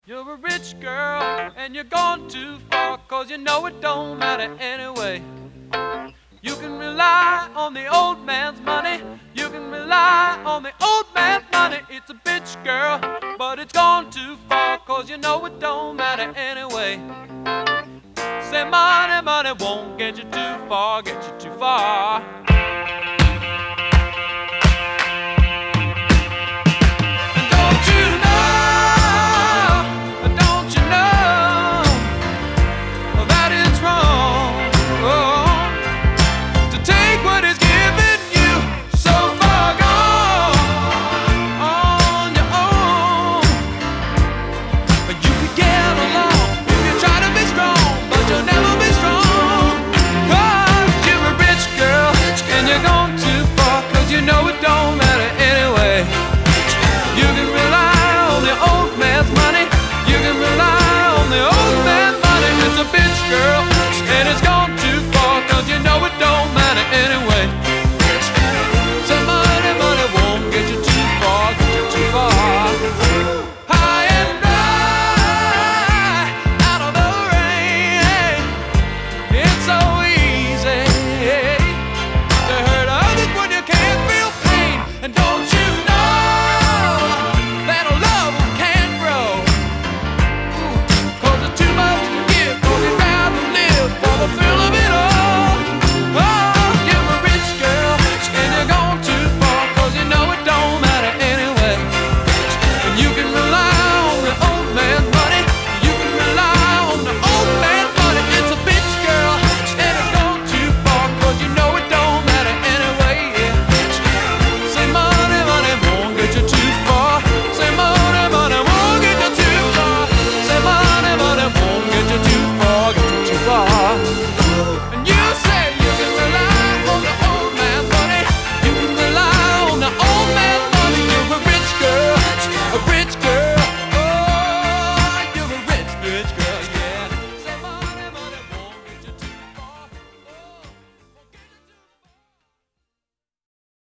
You're a rich girl and you're gone too far, 'cause you know it don't matter anyway. You can rely on the old man's money. You can rely on the old man's money. It's a bitch, girl, but it's gone too far, 'cause you know it don't matter anyway. Say money, money won't get you too far, get you too far.